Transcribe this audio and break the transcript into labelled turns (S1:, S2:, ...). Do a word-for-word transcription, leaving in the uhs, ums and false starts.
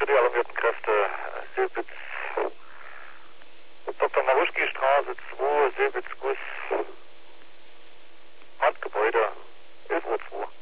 S1: die alarmierten Kräfte. Silbitz, Doktor Maruschki Straße zwei, Silbitz Guss, Handgebäude, elf Uhr zwei.